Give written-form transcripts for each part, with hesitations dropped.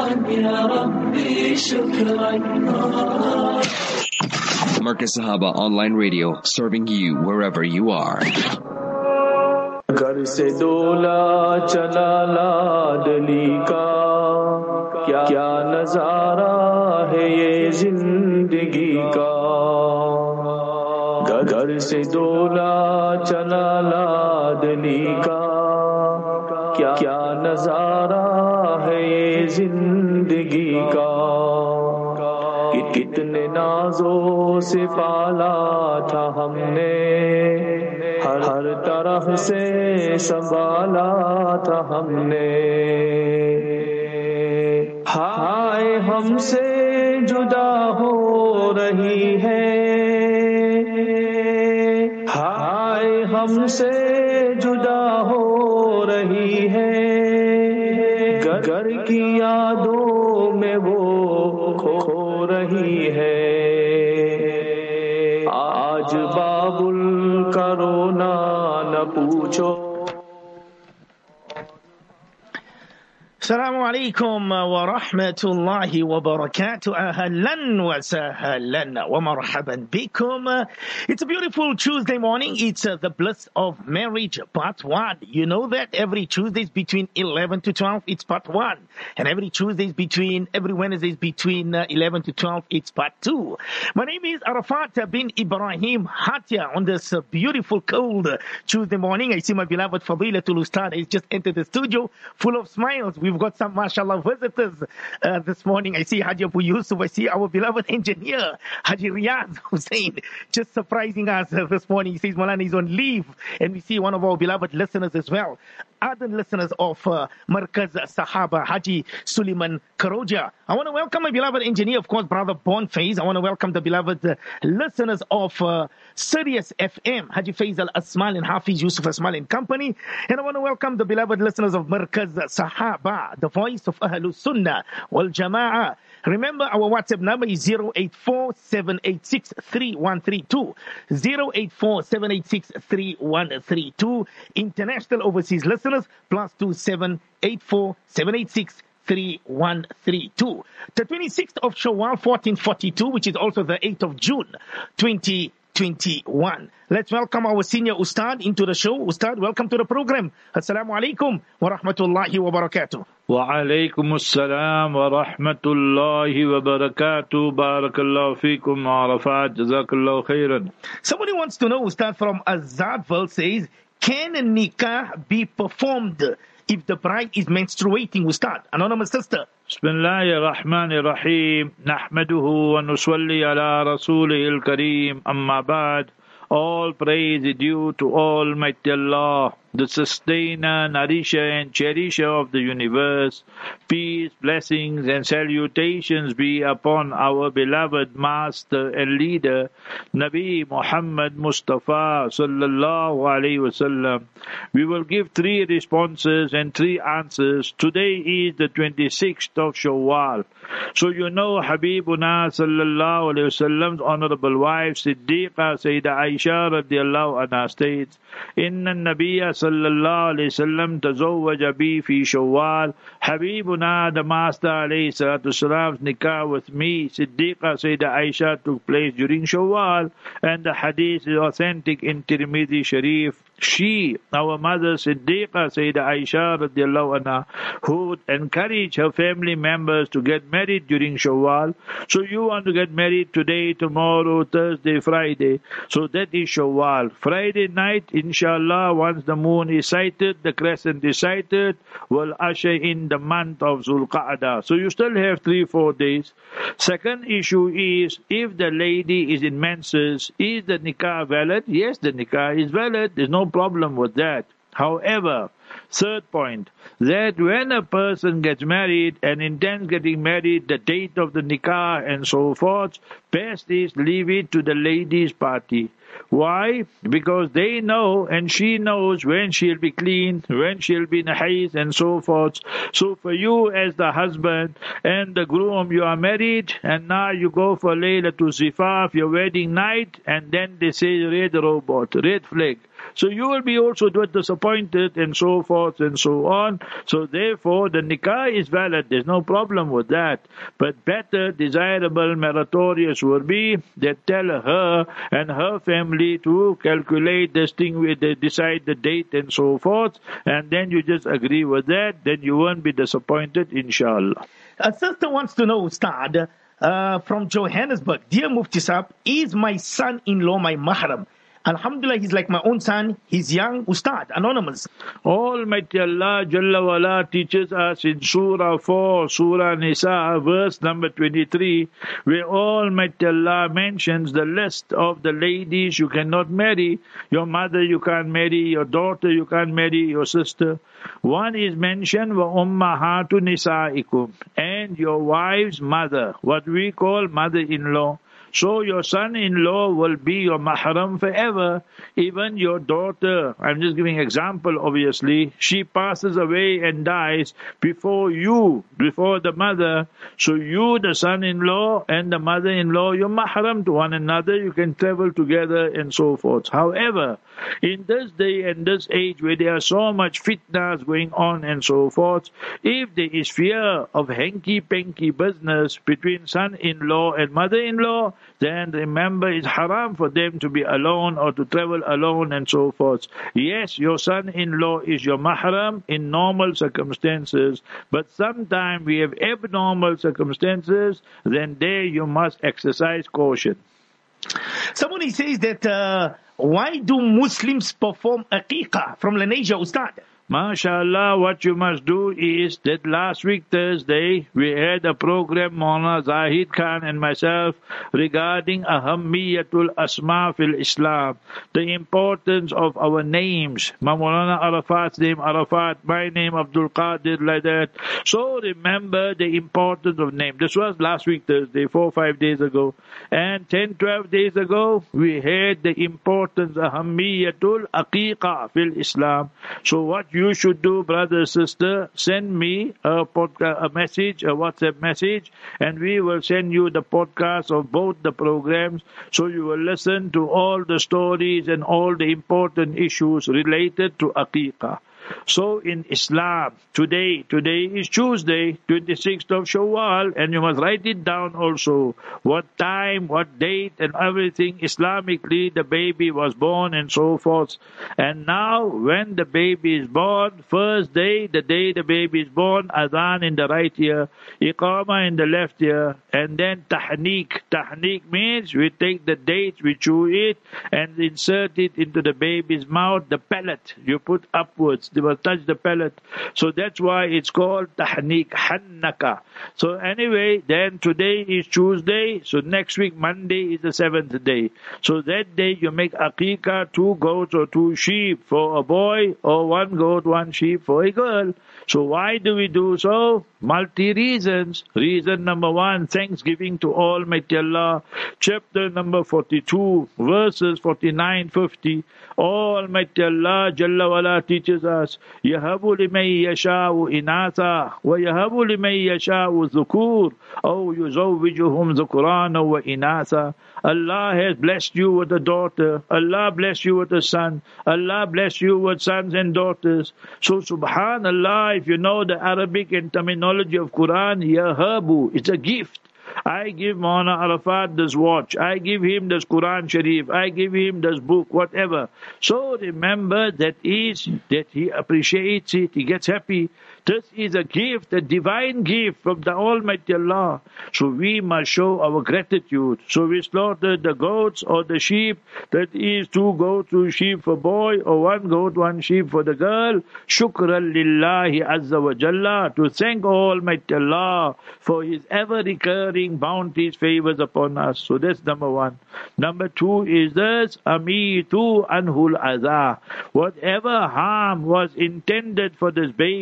يا ربي شكرا. Marcus Sahaba Online Radio, serving you wherever you are. घर से डोला चला लाडली का क्या नजारा है ये जिंदगी का। घर से डोला चला लाडली का क्या नजारा है ये जिंदगी का। कितने नाजों से पाला था हमने, हर तरफ से संभाला था हमने। हाय हमसे जुदा हो रही है, हाय हमसे जुदा हो रही है। घर की यादों में वो खो रही है। आज बाबुल का रोना न पूछो। Assalamu alaikum wa rahmatullahi wa barakatuh. Ahlan wa sahlan wa marhaban bikum. It's a beautiful Tuesday morning. It's the bliss of marriage, part 1. You know that every Tuesdays between 11 to 12, it's part 1. And every Wednesdays between 11 to 12, it's part 2. My name is Arafat bin Ibrahim Hatia on this beautiful cold Tuesday morning. I see my beloved Fadilatul Ustad has just entered the studio full of smiles. We've got some, mashallah, visitors this morning. I see Haji Abu Yusuf. I see our beloved engineer, Haji Riyaz Hussein, just surprising us this morning. He says Malana is on leave. And we see one of our beloved listeners as well, ardent listeners of Markaz Sahaba, Haji Suleiman Karoja. I want to welcome my beloved engineer, of course, Brother Bonfaze. I want to welcome the beloved listeners of Sirius FM, Haji Faisal Asmal and Hafiz Yusuf Asmal and Company. And I want to welcome the beloved listeners of Markaz Sahaba, the voice of Ahlus Sunnah wal Jama'ah. Remember, our WhatsApp number is 084-786-3132. 084-786-3132. International overseas listeners, +27 84-786-3132. The 26th of Shawwal, 1442, which is also the 8th of June, 2021. Let's welcome our senior Ustad into the show. Ustad, welcome to the program. Assalamu alaikum wa rahmatullahi wa barakatuh. Wa alaikum assalam wa rahmatullahi wa barakatuh. Barakallahu feekum Arafat. Jazakallahu khairan. Somebody wants to know, Ustad, from Azadville says, can a nikah be performed if the bride is menstruating, Ustad? Anonymous sister. Bismillahir Rahmanir Rahim. Nahmaduhu wa nusalli ala rasulihil kareem. Amma ba'd. All praise is due to Almighty Allah, the sustainer, nourisher and cherisher of the universe. Peace, blessings and salutations be upon our beloved master and leader, Nabi Muhammad Mustafa sallallahu alaihi wasallam. We will give 3 responses and 3 answers. Today is the 26th of Shawwal. So you know Habibuna sallallahu alaihi wasallam's honorable wife Siddiqa Sayyidah Aisha radiallahu anha states, Inna Nabiya sallallahu alayhi wasallam tazawwaja bi fi Shawwal. Habibuna, the Master alayhi salatu wasalam's nikah with me, Siddiqa Sayyidah Aisha, took place during Shawwal, and the hadith is authentic in Tirmidhi Sharif. She, our mother Siddiqa Sayyidah Aisha radiallahu anha, who would encourage her family members to get married during Shawwal. So you want to get married today, tomorrow, Thursday, Friday. So that is Shawwal. Friday night, inshallah, once the moon is sighted, the crescent is sighted, will usher in the month of Zulqa'dah. So you still have 3-4 days. Second issue is, if the lady is in menses, is the nikah valid? Yes, the nikah is valid. There's no problem with that. However, third point, that when a person gets married and intends getting married, the date of the nikah and so forth, best is leave it to the ladies' party. Why? Because they know and she knows when she'll be clean, when she'll be in a haze and so forth. So for you as the husband and the groom, you are married and now you go for Laylatul Zifaf, your wedding night, and then they say red robot, red flag. So you will be also disappointed and so forth and so on. So therefore the nikah is valid. There's no problem with that. But better, desirable, meritorious would be that tell her and her family to calculate this thing, they decide the date and so forth, and then you just agree with that, then you won't be disappointed, inshallah. A sister wants to know, Ustad, from Johannesburg. Dear Mufti Saab, is my son-in-law my mahram? Alhamdulillah, he's like my own son. He's young. Ustad, anonymous. Almighty Allah Jalla wala teaches us in Surah 4, Surah Nisa, verse number 23, where Almighty Allah mentions the list of the ladies you cannot marry. Your mother you can't marry, your daughter you can't marry, your sister. One is mentioned, wa ummahatu nisaikum, and your wife's mother, what we call mother-in-law. So your son-in-law will be your mahram forever. Even your daughter, I'm just giving an example obviously, she passes away and dies before the mother. So you, the son-in-law and the mother-in-law, you're mahram to one another. You can travel together and so forth. However, in this day and this age where there are so much fitnas going on and so forth, if there is fear of hanky-panky business between son-in-law and mother-in-law, then remember it's haram for them to be alone or to travel alone and so forth. Yes, your son-in-law is your mahram in normal circumstances, but sometimes we have abnormal circumstances, then there you must exercise caution. Somebody says that why do Muslims perform aqiqah from Lenasia, Ustad? MashaAllah, what you must do is that last week Thursday we had a program, Maulana Zahid Khan and myself, regarding Ahammiyatul Asma fil Islam, the importance of our names. Maulana Arafat's name Arafat, my name Abdul Qadir, like that. So remember the importance of name. This was last week Thursday, 4 or 5 days ago. And 10, 12 days ago we had the importance of Ahammiyatul Aqiqah fil Islam. So what you should do, brother, sister, send me a message, a WhatsApp message, and we will send you the podcast of both the programs, so you will listen to all the stories and all the important issues related to Aqiqah. So in Islam, today is Tuesday, 26th of Shawwal, and you must write it down also, what time, what date, and everything Islamically the baby was born and so forth. And now when the baby is born, first day, the day the baby is born, adhan in the right ear, iqama in the left ear, and then tahniq. Tahniq means we take the dates, we chew it, and insert it into the baby's mouth, the palate, you put upwards. They will touch the palate. So that's why it's called tahniq, hannaka. So anyway, then today is Tuesday. So next week, Monday, is the 7th day. So that day you make aqiqah, 2 goats or 2 sheep for a boy, or 1 goat, 1 sheep for a girl. So why do we do so? Multi reasons. Reason number 1, thanksgiving to Almighty Allah. Chapter number 42, verses 49, 50. Almighty Allah Jalla wala teaches us, Yahabu liman yasha'u inatha, wa yahabu liman yasha'u dhukur, aw yuzawwijuhum dhukurana wa inatha. Allah has blessed you with a daughter. Allah bless you with a son. Allah bless you with sons and daughters. So subhanallah, if you know the Arabic and terminology of Quran, Yahabu, it's a gift. I give Maulana Arafat this watch, I give him this Quran Sharif, I give him this book, whatever. So remember that he appreciates it, he gets happy. This is a gift, a divine gift from the Almighty Allah. So we must show our gratitude. So we slaughter the goats or the sheep, that is 2 goats, 2 sheep for boy, or 1 goat, 1 sheep for the girl. Shukran lillahi azza wa jalla, to thank Almighty Allah for His ever recurring bounties, favors upon us. So that's number 1. Number 2 is this, amitu anhul adha. Whatever harm was intended for this baby,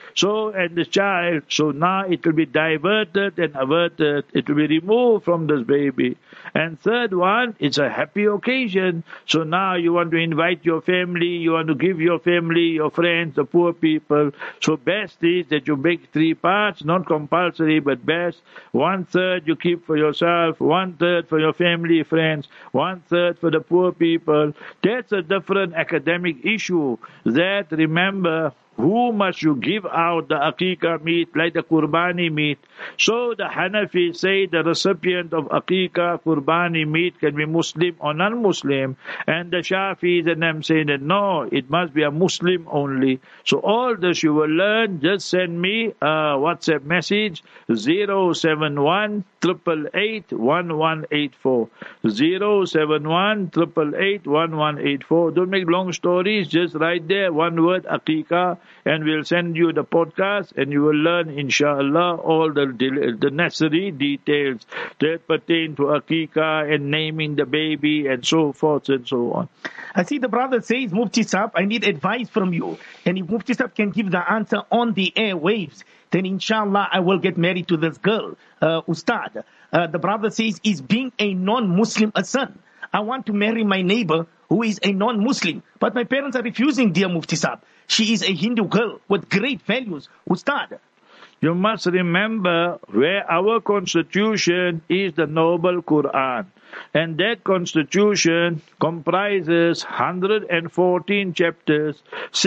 So, and the child, so now it will be diverted and averted. It will be removed from this baby. And third one, it's a happy occasion. So now you want to invite your family, you want to give your family, your friends, the poor people. So best is that you make 3 parts, not compulsory, but best. 1/3 you keep for yourself, 1/3 for your family, friends, 1/3 for the poor people. That's a different academic issue. That, remember, who must you give out the aqiqah meat, like the qurbani meat? So the Hanafis say the recipient of aqiqah, qurbani meat can be Muslim or non-Muslim. And the Shafis and them say that no, it must be a Muslim only. So all this you will learn. Just send me a WhatsApp message, 071 888 1184. 071 888 1184. Don't make long stories. Just write there one word, aqiqah, and we'll send you the podcast, and you will learn, inshallah, all the necessary details that pertain to aqiqah and naming the baby and so forth and so on. I see the brother says, Mufti Sahib, I need advice from you. And if Mufti Sahib can give the answer on the airwaves, then inshallah I will get married to this girl, Ustad. The brother says, is being a non-Muslim a sin? I want to marry my neighbor who is a non-Muslim, but my parents are refusing, dear Mufti Sahib. She is a Hindu girl with great values. Ustad. You must remember where our constitution is the noble Quran. And that constitution comprises 114 chapters,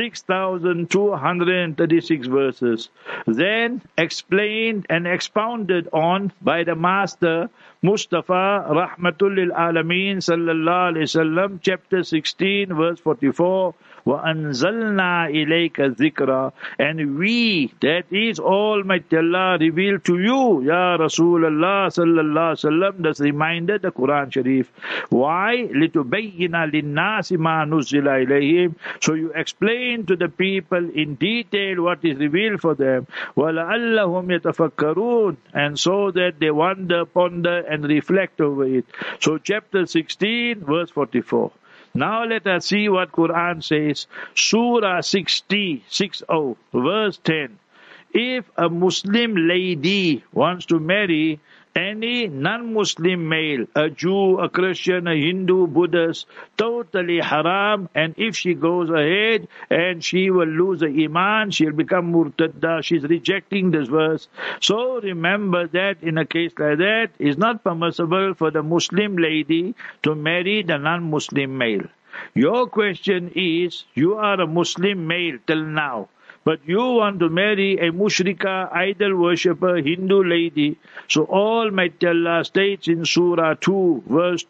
6,236 verses. Then explained and expounded on by the Master Mustafa Rahmatul lil Alameen Sallallahu Alaihi Wasallam, chapter 16, verse 44. وَأَنزَلْنَا إِلَيْكَ الذِّكْرَ. And we, that is Almighty Allah, revealed to you, Ya Rasulullah Sallallahu Alaihi Wasallam, that's reminded the Quran Sharif. Why? لِتُبَيِّنَ لِلنَّاسِ مَا نُزِّلَ إِلَيْهِمْ. So you explain to the people in detail what is revealed for them. وَلَعَلَّهُمْ يَتَفَكَّرُونَ. And so that they wonder, ponder and reflect over it. So chapter 16, verse 44. Now let us see what Quran says. Surah 60, verse 10. If a Muslim lady wants to marry any non-Muslim male, a Jew, a Christian, a Hindu, Buddhist, totally haram. And if she goes ahead and she will lose the iman, she'll become murtadda. She's rejecting this verse. So remember that in a case like that, it's not permissible for the Muslim lady to marry the non-Muslim male. Your question is, you are a Muslim male till now, but you want to marry a mushrika, idol worshipper, Hindu lady. So Almighty Allah states in Surah 2, verse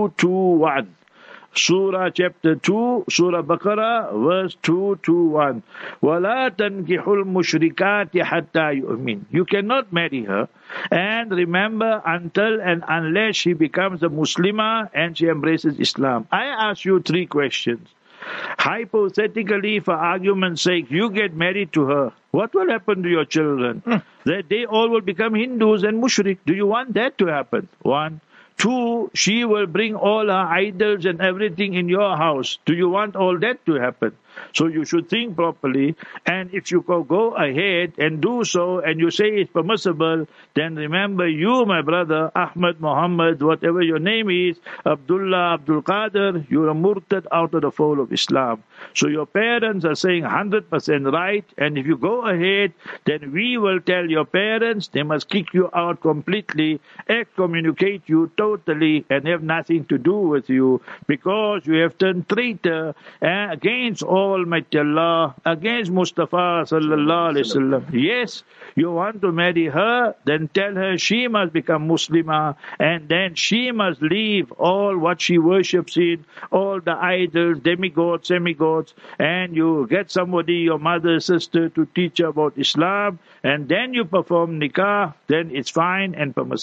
221. Surah chapter 2, Surah Baqarah, verse 221. وَلَا تَنْكِحُ الْمُشْرِكَاتِ حَتَّى يُؤْمِنْ. You cannot marry her. And remember, until and unless she becomes a Muslimah and she embraces Islam. I ask you 3 questions. Hypothetically, for argument's sake, you get married to her. What will happen to your children? That they all will become Hindus and mushrik. Do you want that to happen? 1. 2, she will bring all her idols and everything in your house. Do you want all that to happen? So you should think properly. And if you go ahead and do so, and you say it's permissible, then remember you, my brother, Ahmad, Muhammad, whatever your name is, Abdullah, Abdul Qadir, you're a murtad out of the fold of Islam. So your parents are saying 100% right. And if you go ahead, then we will tell your parents they must kick you out completely, excommunicate you totally, and have nothing to do with you, because you have turned traitor against Almighty Allah, against Mustafa Sallallahu Alaihi Wasallam. Yes, you want to marry her, then tell her she must become Muslimah, and then she must leave all what she worships in, all the idols, demigods, semigods, and you get somebody, your mother, sister, to teach her about Islam, and then you perform nikah, then it's fine and permissible.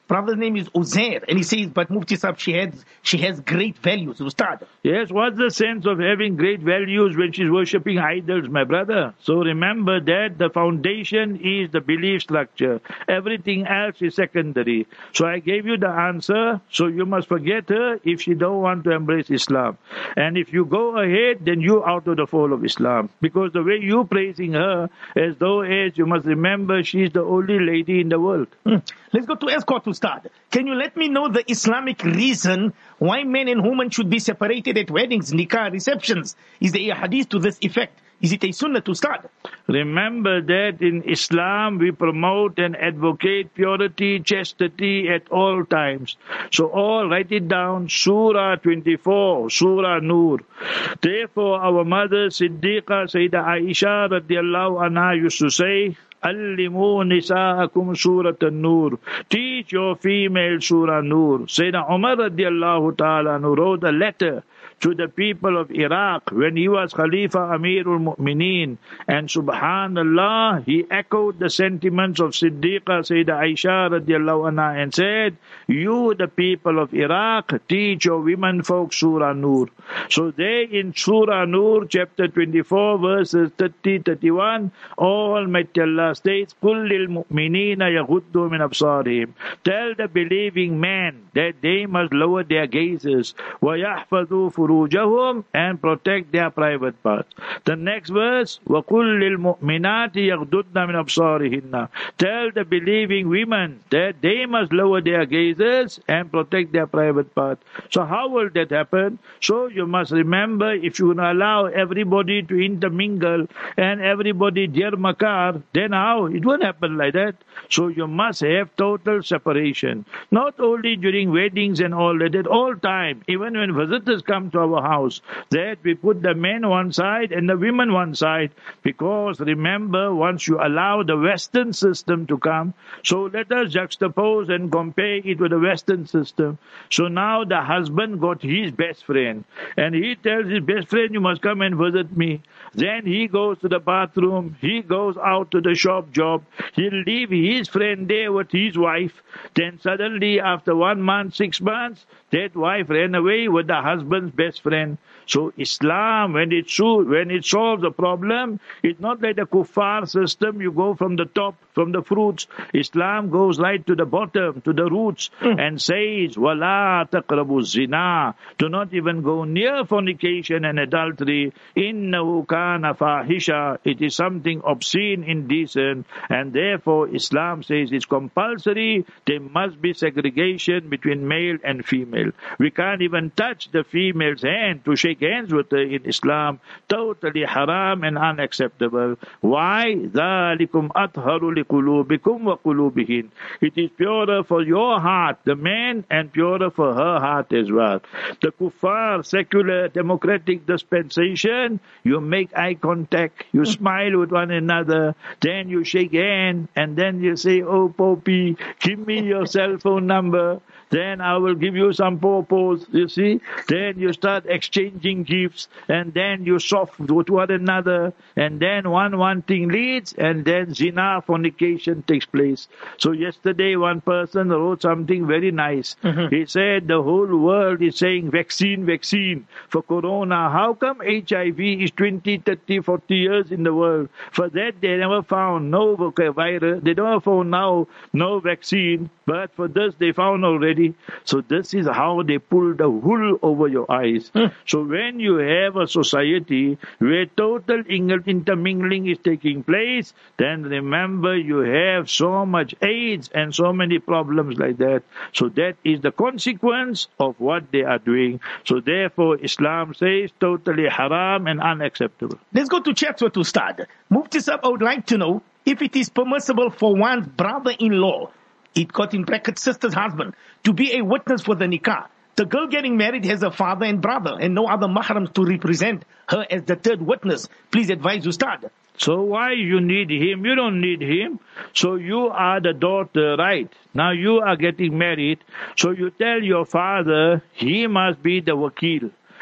Brother's name is Uzair, and he says, but Mufti Sahib, she has great values. Ustad. Yes, what's the sense of having great values when she's worshipping idols, my brother? So remember that the foundation is the belief structure. Everything else is secondary. So I gave you the answer, so you must forget her if she don't want to embrace Islam. And if you go ahead, then you out of the fold of Islam. Because the way you praising her, as though as you must remember, she's the only lady in the world. Let's go to escort, Ustad. Can you let me know the Islamic reason why men and women should be separated at weddings, nikah, receptions? Is there a hadith to this effect? Is it a sunnah to start? Remember that in Islam we promote and advocate purity, chastity at all times. So all write it down, Surah 24, Surah Nur. Therefore our mother Siddiqa Sayyidah Aisha radiallahu anha used to say, Allimu nisa'akum Surat An-Nur. Teach your female Surah Nur. Sayyidina Umar radiallahu ta'ala wrote a letter to the people of Iraq when he was Khalifa Amirul Mu'mineen. And subhanallah, he echoed the sentiments of Siddiqa Sayyidah Aisha radiallahu anha and said, you the people of Iraq, teach your women folk Surah Nur. So there in Surah Nur, chapter 24, verses 30-31, Almighty Allah states, قُلْ لِلْمُؤْمِنِينَ يَغُدُّوا مِنْ أَبْصَارِهِمْ. Tell the believing men that they must lower their gazes, وَيَحْفَظُوا فُرُوجَهُمْ, and protect their private parts. The next verse, وَقُلْ لِلْمُؤْمِنَاتِ يَغْضُضْنَ مِنْ أَبْصَارِهِنَّ. Tell the believing women that they must lower their gazes and protect their private parts. So how will that happen? So you must remember, if you allow everybody to intermingle and everybody dear makar, then how? It won't happen like that. So you must have total separation. Not only during weddings and all that, at all time, even when visitors come to our house, that we put the men one side and the women one side. Because remember, once you allow the Western system to come, so let us juxtapose and compare it with the Western system. So now the husband got his best friend, and he tells his best friend, you must come and visit me. Then he goes to the bathroom, he goes out to the shop job, he'll leave his friend there with his wife. Then suddenly after 1 month, 6 months, that wife ran away with the husband's best friend. So Islam, when it solves a problem, it's not like the kuffar system, you go from the top, from the fruits. Islam goes right to the bottom, to the roots, and says, وَلَا تَقْرَبُوا الزِّنَا. Do not even go near fornication and adultery. إِنَّهُ كَانَ فَاحِشًا. It is something obscene, indecent, and therefore Islam says it's compulsory. There must be segregation between male and female. We can't even touch the female's hand to shake hands with her in Islam. Totally haram and unacceptable. Why? ذَلِكُمْ أَطْهَرُ لِقُلُوبِكُمْ وَقُلُوبِهِنْ. It is purer for your heart, the man, and purer for her heart as well. The kuffar, secular, democratic dispensation, you make eye contact, you smile with one another, then you shake hands, and then you say, oh Poppy, give me your cell phone number. Then I will give you some pawpaws, you see. Then you start exchanging gifts, and then you soft with one another, and then one thing leads, and then zina, fornication takes place. So yesterday one person wrote something very nice. He said the whole world is saying vaccine for corona. How come HIV is 20, 30, 40 years in the world? For that they never found no virus. They never found now no vaccine. But for this they found already. So this is how they pull the wool over your eyes. So when you have a society where total intermingling is taking place, then remember you have so much AIDS and so many problems like that. So that is the consequence of what they are doing. So therefore Islam says totally haram and unacceptable. Let's go to chapter to start. Mufti Sahib, I would like to know if it is permissible for one's brother-in-law, it got in brackets sister's husband, to be a witness for the nikah. The girl getting married has a father and brother and no other mahrams to represent her as the third witness. Please advise Ustad. So why you need him? You don't need him. So you are the daughter, right? Now you are getting married. So you tell your father he must be the wakil.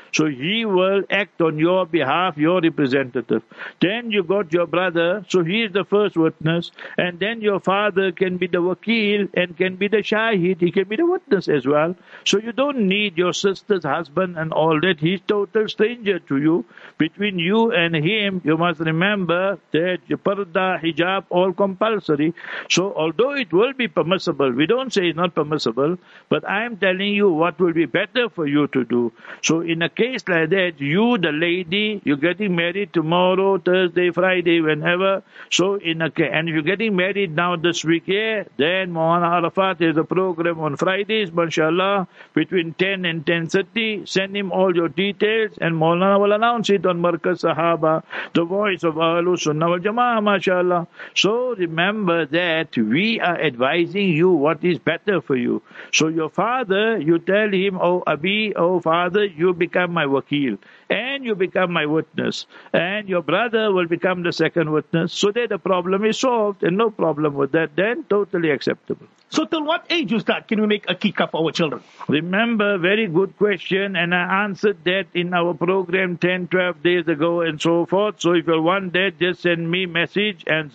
So he will act on your behalf, your representative. Then you got your brother, so he is the first witness, and then your father can be the wakil and can be the shahid, he can be the witness as well. So you don't need your sister's husband and all that. He's total stranger to you. Between you and him, you must remember that your parda, hijab, all compulsory. So although it will be permissible, we don't say it's not permissible, but I am telling you what will be better for you to do. So in a case like that, you, the lady, you're getting married tomorrow, Thursday, Friday, whenever. So and if you're getting married now this week here, then Maulana Arafat has a program on Fridays, mashallah, between 10 and 10:30. Send him all your details, and Maulana will announce it on Markaz Sahaba, the voice of Ahlus Sunnah wal Jama'ah, mashallah. So remember that we are advising you what is better for you. So your father, you tell him, oh Abi, oh father, you become my wakil, and you become my witness, and your brother will become the second witness, so that the problem is solved, and no problem with that, then totally acceptable. So till what age you start can we make akikah for our children? Remember, very good question, and I answered that in our program 10, 12 days ago and so forth. So if you want that, just send me message and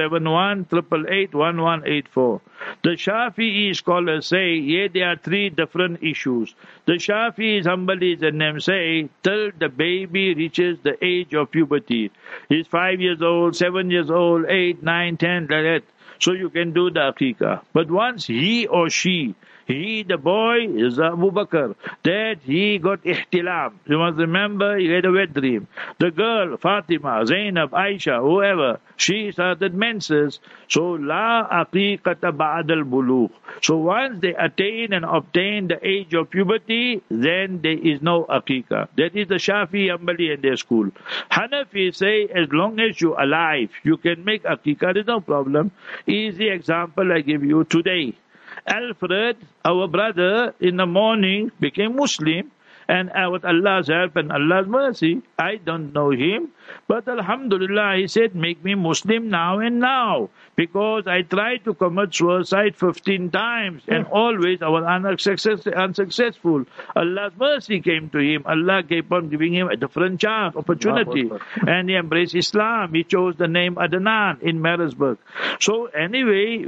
071 888 1184. The Shafi'i scholars say, there are three different issues. The Shafi'is, Hanbalis and them say, till the baby reaches the age of puberty. He's 5 years old, 7 years old, 8, 9, 10, like that. So you can do the akikah. But once he or she, the boy, is Abu Bakr, that he got ihtilam. You must remember, he had a wet dream. The girl, Fatima, Zainab, Aisha, whoever, she started menses. So, la aqiqata ba'd al-bulugh. So once they attain and obtain the age of puberty, then there is no akikah. That is the Shafi, Hanbali and their school. Hanafi say, as long as you're alive, you can make akikah, there's no problem. Easy example I give you today. Alfred, our brother, in the morning became Muslim, and with Allah's help and Allah's mercy, I don't know him, but Alhamdulillah, he said, make me Muslim now and now, because I tried to commit suicide 15 times, and always I was unsuccessful. Allah's mercy came to him. Allah kept on giving him a different chance, opportunity, and he embraced Islam. He chose the name Adnan in Marisburg. So anyway,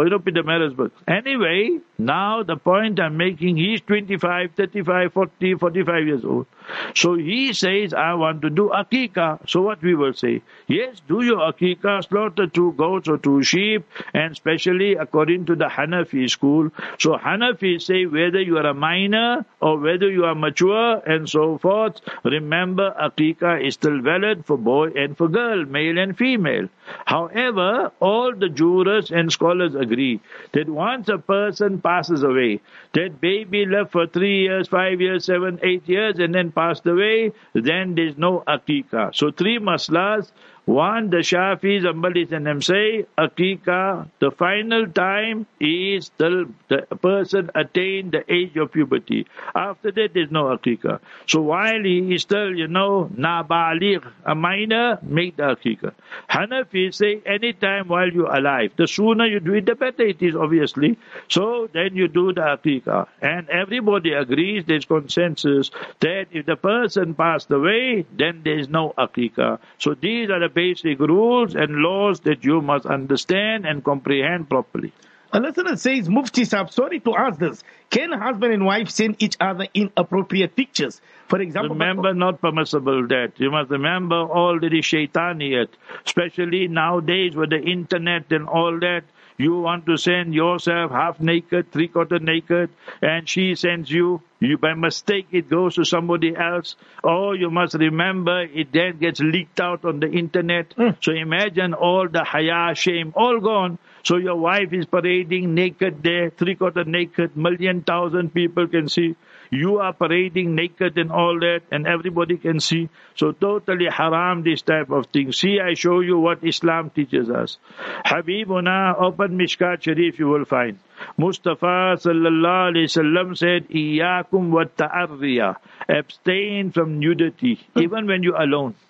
Anyway, now the point I'm making, he's 25, 35, 40, 45 years old. So he says, I want to do akikah. So what we will say? Yes, do your akikah, slaughter 2 goats or 2 sheep, and especially according to the Hanafi school. So Hanafi say, whether you are a minor or whether you are mature and so forth, remember akikah is still valid for boy and for girl, male and female. However, all the jurists and scholars agree that once a person passes away, that baby lived for 3 years, 5 years, 7, 8 years, and then passed away, then there is no akikah. So 3 maslas. One, the Shafis, Hanbalis and them say, akikah, the final time is till the person attained the age of puberty. After that, there is no akikah. So while he is still, nabaligh, a minor, make the akikah. Hanafi say, any time while you are alive, the sooner you do it, the better it is, obviously. So then you do the akikah. And everybody agrees, there is consensus, that if the person passed away, then there is no akikah. So these are the basic rules and laws that you must understand and comprehend properly. A listener says, Mufti Sahib, sorry to ask this. Can husband and wife send each other inappropriate pictures? For example, remember, not permissible that. You must remember all that is shaitaniyat, especially nowadays with the internet and all that. You want to send yourself half naked, 3/4 naked, and she sends you by mistake it goes to somebody else. Or you must remember it then gets leaked out on the internet. So imagine all the haya, shame, all gone. So your wife is parading naked there, 3/4 naked, 1,000,000 people can see. You are parading naked and all that, and everybody can see. So totally haram, this type of thing. See, I show you what Islam teaches us. Habibuna, open Mishkat Sharif, you will find. Mustafa sallallahu alaihi wasallam said, Iyakum wa ta'arriya. Abstain from nudity, even when you're alone.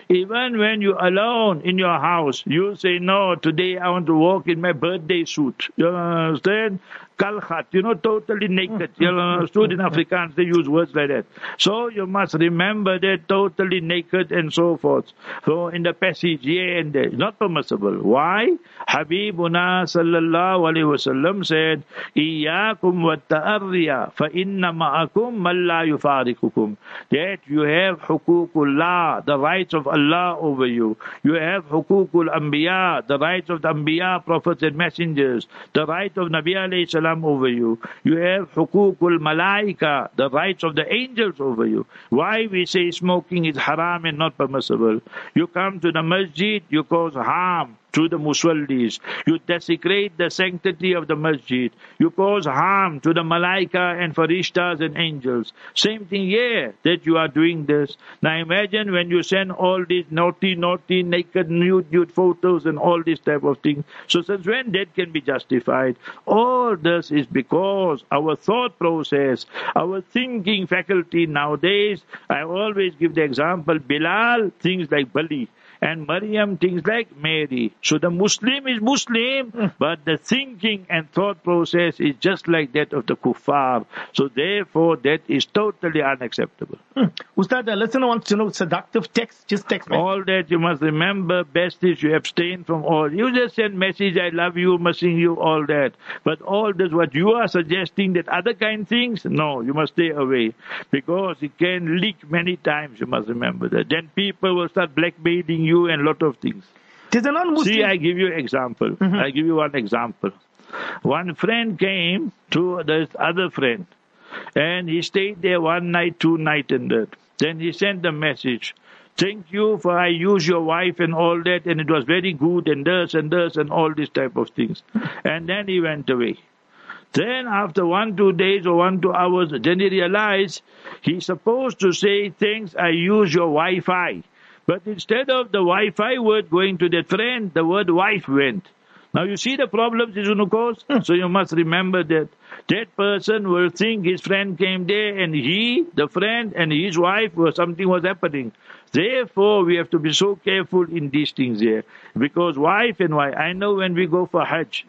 Even when you're alone in your house, you say, no, today I want to walk in my birthday suit. You understand? Kalkhat, totally naked. You understood? In Afrikaans, they use words like that. So you must remember that totally naked and so forth. So in the passage here and there, it's not permissible. Why? Habibuna sallallahu alaihi wasallam said, Iyakum wa ta'arriya fa inna ma'akum man la yufarikukum. That you have hukukullah, the rights of Allah over you. You have hukukul anbiya, the rights of the anbiya, prophets and messengers. The right of Nabi alayhi salam over you. You have hukukul malaika, the rights of the angels over you. Why we say smoking is haram and not permissible? You come to the masjid, you cause harm to the musallis. You desecrate the sanctity of the masjid. You cause harm to the malaika and farishtas and angels. Same thing here, that you are doing this. Now imagine when you send all these naughty, naked, nude photos and all this type of thing. So since when that can be justified? All this is because our thought process, our thinking faculty nowadays, I always give the example, Bilal, things like Bali. And Maryam, things like Mary. So the Muslim is Muslim, but the thinking and thought process is just like that of the kuffar. So therefore, that is totally unacceptable. Ustad, the listener wants to know seductive text, just text message. All that you must remember, best is you abstain from all. You just send message, I love you, missing you, all that. But all this, what you are suggesting, that other kind of things, no, you must stay away. Because it can leak many times, you must remember that. Then people will start blackmailing you and lot of things. There's a non-Muslim. See, I give you example. I give you one example. One friend came to this other friend, and he stayed there 1 night, 2 nights, and that. Then he sent a message. Thank you for I use your wife and all that, and it was very good, and this and all this type of things. And then he went away. Then after 1-2 days or 1-2 hours, then he realized he's supposed to say, thanks, I use your Wi-Fi. But instead of the Wi-Fi word going to that friend, the word wife went. Now you see the problems this will cause? So you must remember that. That person will think his friend came there and he, the friend and his wife, something was happening. Therefore, we have to be so careful in these things here. Because wife and wife, I know when we go for Hajj,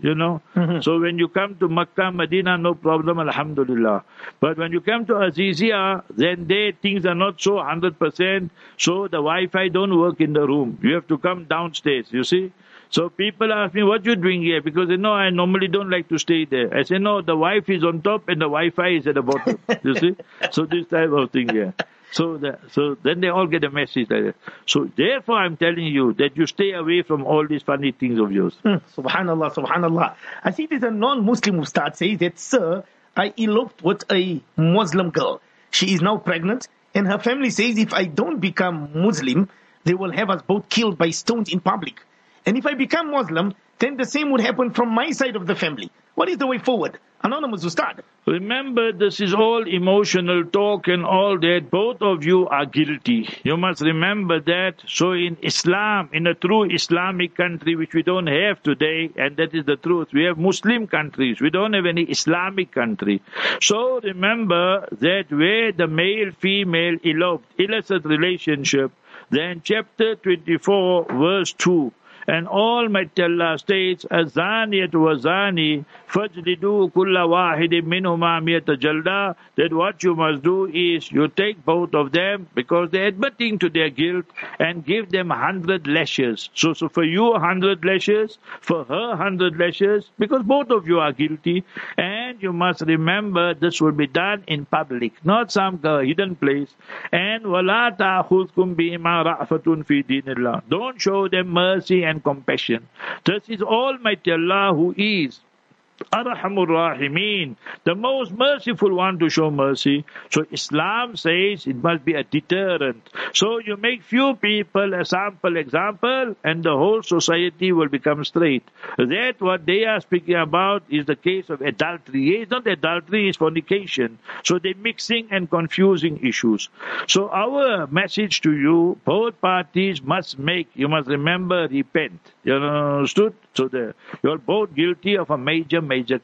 So when you come to Makkah, Medina, no problem, alhamdulillah. But when you come to Azizia, then there things are not so 100%. So the Wi-Fi don't work in the room. You have to come downstairs, you see. So people ask me, what you doing here? Because they know I normally don't like to stay there. I say, no, the wife is on top and the Wi-Fi is at the bottom. You see? So this type of thing here. So then they all get a message like that. So therefore I'm telling you that you stay away from all these funny things of yours. Subhanallah, subhanallah. I see there's a non-Muslim who starts saying that, sir, I eloped with a Muslim girl. She is now pregnant and her family says if I don't become Muslim, they will have us both killed by stones in public. And if I become Muslim, then the same would happen from my side of the family. What is the way forward? Anonymous Ustad. Remember, this is all emotional talk and all that. Both of you are guilty. You must remember that. So in Islam, in a true Islamic country, which we don't have today, and that is the truth, we have Muslim countries. We don't have any Islamic country. So remember that where the male-female eloped, illicit relationship, then chapter 24, verse 2, and Almighty Allah states, Azaniyat wa zani fajlidu kulla wahidin minhuma miyata jalda, that what you must do is you take both of them because they're admitting to their guilt and give them 100 lashes. So for you 100 lashes, for her 100 lashes, because both of you are guilty. And you must remember this will be done in public, not some hidden place. And wala ta'khudhukum bima ra'fatun fi dinillah. Don't show them mercy and compassion. This is Almighty Allah who is Arhamur Rahimeen, the most merciful one to show mercy. So Islam says it must be a deterrent. So you make few people a sample example and the whole society will become straight. That what they are speaking about is the case of adultery. It's not adultery, it's fornication. So they're mixing and confusing issues. So our message to you, both parties must you must remember, repent. You understood? So you're both guilty of a major crime.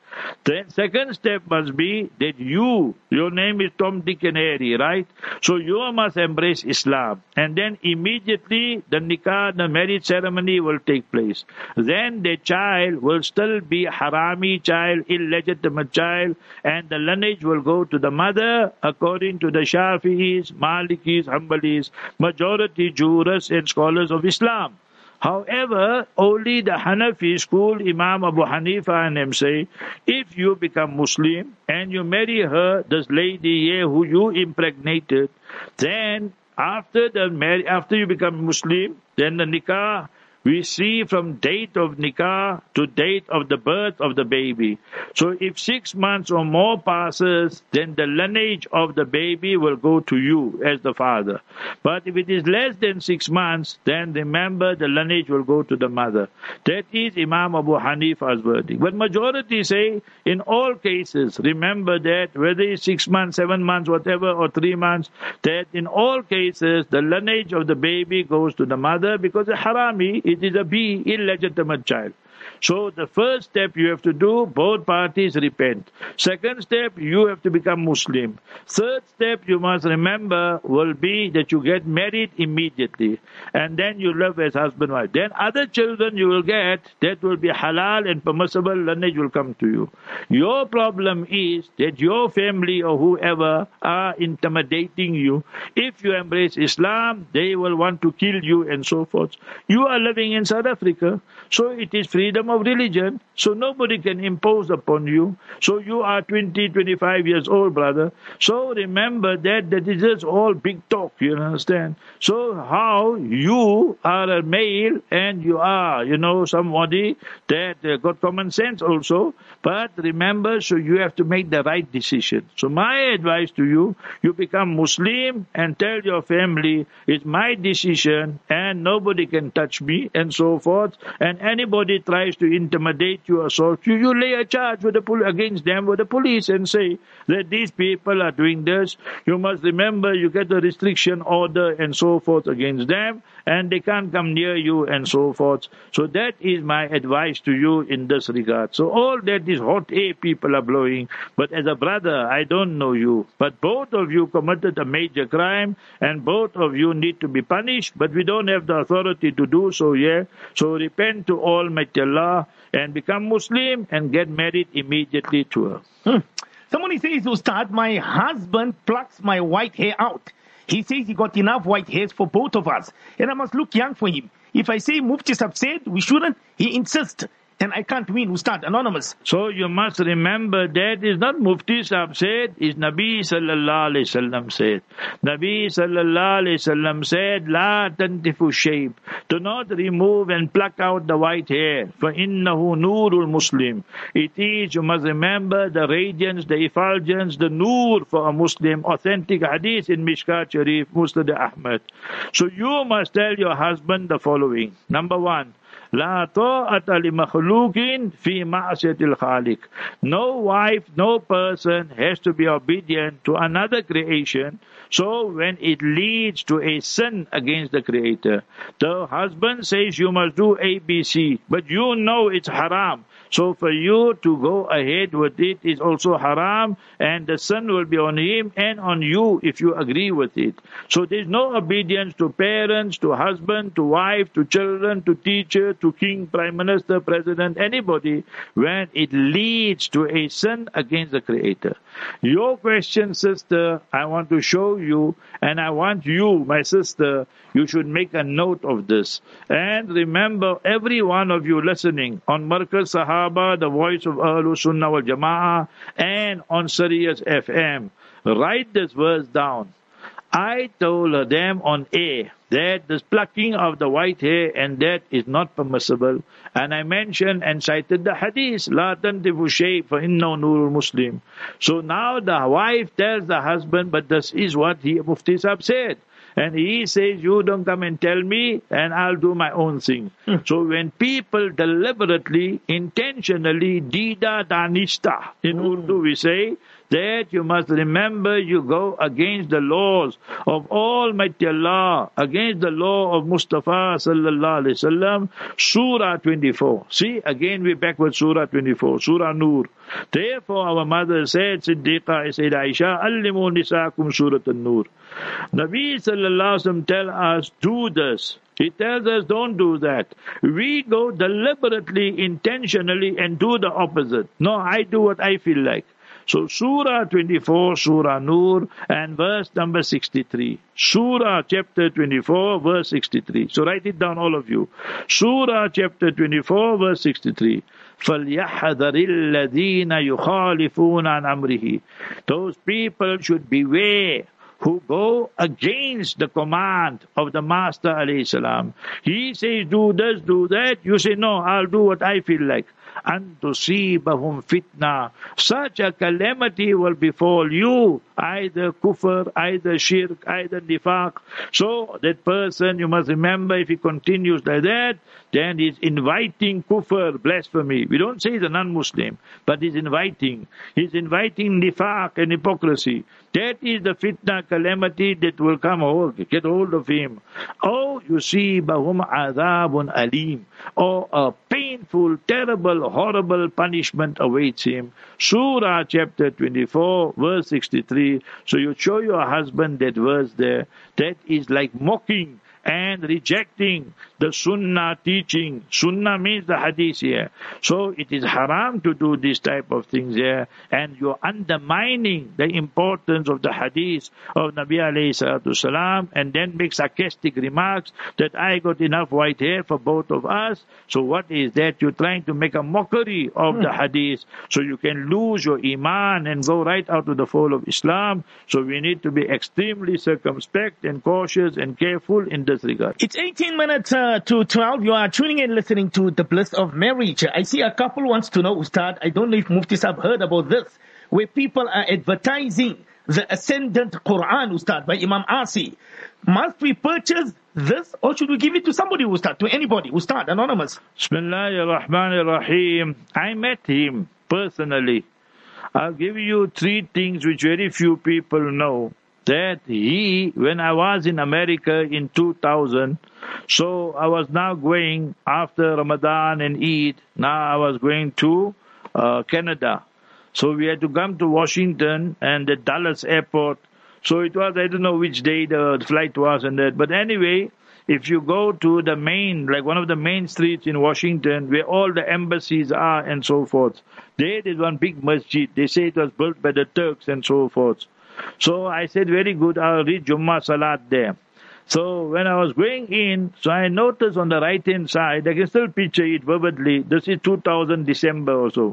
The second step must be that your name is Tom, Dick and Harry, right? So you must embrace Islam. And then immediately the nikah, the marriage ceremony will take place. Then the child will still be a harami child, illegitimate child, and the lineage will go to the mother according to the Shafi'is, Malikis, Hanbalis, majority jurists and scholars of Islam. However, only the Hanafi school, Imam Abu Hanifa and them say, if you become Muslim and you marry her, this lady here who you impregnated, then after you become Muslim, then the nikah, we see from date of nikah to date of the birth of the baby. So if 6 months or more passes, then the lineage of the baby will go to you as the father. But if it is less than 6 months, then remember the lineage will go to the mother. That is Imam Abu Hanifa's verdict. But majority say, in all cases, remember that whether it's 6 months, 7 months, whatever, or 3 months, that in all cases, the lineage of the baby goes to the mother because a harami, it is a illegitimate child. So the first step you have to do, both parties repent. Second step, you have to become Muslim. Third step, you must remember, will be that you get married immediately. And then you live as husband and wife. Then other children you will get, that will be halal and permissible, lineage will come to you. Your problem is that your family or whoever are intimidating you. If you embrace Islam, they will want to kill you and so forth. You are living in South Africa, so it is freedom of religion, so nobody can impose upon you. So you are 20, 25 years old, brother. So remember that is just all big talk, you understand? So how you are a male and you are, somebody that got common sense also, but remember, so you have to make the right decision. So my advice to you, you become Muslim and tell your family, it's my decision and nobody can touch me and so forth. And anybody tries to intimidate you, assault you, you lay a charge with against them with the police and say that these people are doing this. You must remember you get a restriction order and so forth against them and they can't come near you and so forth. So that is my advice to you in this regard. So all that is hot air people are blowing. But as a brother, I don't know you. But both of you committed a major crime and both of you need to be punished. But we don't have the authority to do so here. So repent to Almighty Allah and become Muslim and get married immediately to her. Somebody says, Ustad, my husband plucks my white hair out. He says he got enough white hairs for both of us, and I must look young for him. If I say Mufti Sahib said we shouldn't, he insists, and I can't win. Ustad, anonymous. So you must remember that is not Mufti Sahib said, is Nabi Sallallahu Alaihi Wasallam said. Nabi Sallallahu Alaihi Wasallam said, La tantifu shayb. Do not remove and pluck out the white hair. For innahu nurul Muslim. It is, you must remember, the radiance, the effulgence, the nur for a Muslim. Authentic hadith in Mishkat Sharif, Musnad Ahmad. So you must tell your husband the following. Number one, La ta'ata li makhluqin fi ma'asiyatil khaliq. No wife, no person has to be obedient to another creation. So when it leads to a sin against the Creator, the husband says you must do A, B, C, but you know it's haram. So for you to go ahead with it is also haram, and the sin will be on him and on you if you agree with it. So there is no obedience to parents, to husband, to wife, to children, to teacher, to king, prime minister, president, anybody, when it leads to a sin against the Creator. Your question, sister, I want to show you, and I want you, my sister, you should make a note of this. And remember, every one of you listening on Markaz Sahaba, the voice of Ahlul Sunnah wal Jama'ah, and on Sirius FM, write this verse down. I told them on air that this plucking of the white hair and that is not permissible. And I mentioned and cited the hadith, La tantifu shay fa innahu nurul Muslim. So now the wife tells the husband, but this is what Mufti Sahib said. And he says, you don't come and tell me, and I'll do my own thing. So when people deliberately, intentionally, dida danishta, in Urdu we say, that you must remember you go against the laws of Almighty Allah, against the law of Mustafa sallallahu alaihi wasallam. Surah 24. See, again we're back with Surah 24, Surah Nur. Therefore our mother said, Siddiqa, said Aisha, Allimu nisaakum Surah An-Nur. Nabi sallallahu alaihi wasallam tell us, do this. He tells us, don't do that. We go deliberately, intentionally, and do the opposite. No, I do what I feel like. So Surah 24, Surah Nur, and verse number 63. Surah chapter 24, verse 63. So write it down, all of you. Surah chapter 24, verse 63. فَلْيَحْذَرِ الَّذِينَ يُخَالِفُونَ عَنْ أَمْرِهِ. Those people should beware who go against the command of the Master alayhi salam. He says, do this, do that. You say, no, I'll do what I feel like. And tusibahum fitna. Such a calamity will befall you. Either kufr, either shirk, either nifaq. So that person, you must remember, if he continues like that, then he's inviting kufr, blasphemy. We don't say he's a non-Muslim, but he's inviting. He's inviting nifaq and hypocrisy. That is the fitna calamity that will come get hold of him. Oh, you see, bahum adabun alim. Oh, a painful, terrible, horrible punishment awaits him. Surah chapter 24, verse 63. So you show your husband that verse there. That is like mocking and rejecting the sunnah teaching. Sunnah means the hadith here. So it is haram to do this type of things here, and you're undermining the importance of the hadith of Nabi alayhi salatu salam, and then make sarcastic remarks that I got enough white hair for both of us. So what is that? You're trying to make a mockery of the hadith, so you can lose your iman and go right out of the fold of Islam. So we need to be extremely circumspect and cautious and careful in this regard. It's 18 minutes to 12. You are tuning in, listening to The Bliss of Marriage. I see a couple wants to know, Ustad, I don't know if Mufti Sahib heard about this, where people are advertising the Ascendant Quran, Ustad, by Imam Asi. Must we purchase this, or should we give it to somebody, Ustad, to anybody? Ustad, anonymous. Bismillahir Rahmanir Rahim. I met him personally. I'll give you three things which very few people know. That he, when I was in America in 2000, so I was now going after Ramadan and Eid, now I was going to Canada. So we had to come to Washington and the Dallas airport. So it was, I don't know which day the flight was and that. But anyway, if you go to the main, like one of the main streets in Washington, where all the embassies are and so forth, there is one big masjid. They say it was built by the Turks and so forth. So I said, very good, I'll read Jummah Salat there. So when I was going in, so I noticed on the right-hand side, I can still picture it vividly, this is 2000 December or so.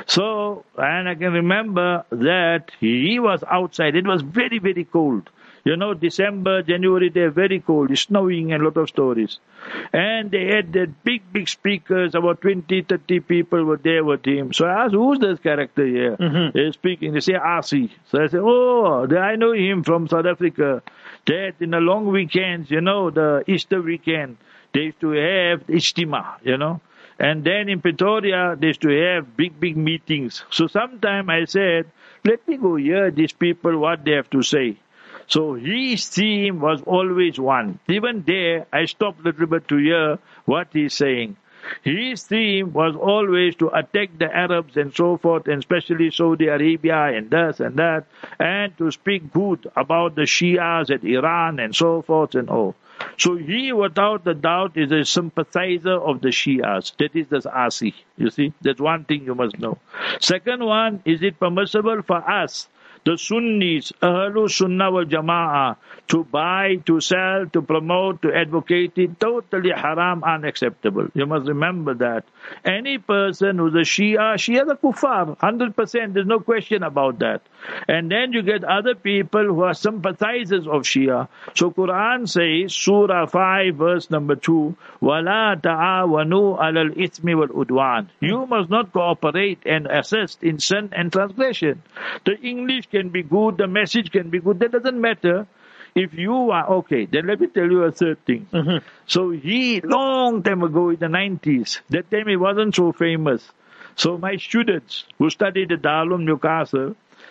So, and I can remember that he was outside, it was very, very cold. You know, December, January, they're very cold. It's snowing and a lot of stories. And they had that big, big speakers, about 20, 30 people were there with him. So I asked, who's this character here? They're speaking. They say, Asi. So I said, oh, I know him from South Africa. That in the long weekends, you know, the Easter weekend, they used to have Ijtima, you know. And then in Pretoria, they used to have big, big meetings. So sometime I said, let me go hear these people, what they have to say. So his theme was always one. Even there, I stopped a little bit to hear what he's saying. His theme was always to attack the Arabs and so forth, and especially Saudi Arabia and this and that, and to speak good about the Shias at Iran and so forth and all. So he, without a doubt, is a sympathizer of the Shias. That is the Asi. You see, that's one thing you must know. Second one, is it permissible for us, the Sunnis, Ahlu Sunnah wal Jama'ah, to buy, to sell, to promote, to advocate it? Totally haram, unacceptable. You must remember that. Any person who's a Shia is a kuffar, 100%, there's no question about that. And then you get other people who are sympathizers of Shia. So Quran says, Surah 5, verse number 2, وَلَا تَعَاوَنُوا عَلَى الْإِثْمِ وَالْعُدْوَانِ. You must not cooperate and assist in sin and transgression. The English can be good, the message can be good, that doesn't matter. If you are okay, then let me tell you a third thing. So he, long time ago in the 90s, that time he wasn't so famous. So my students who studied at Darul Newcastle,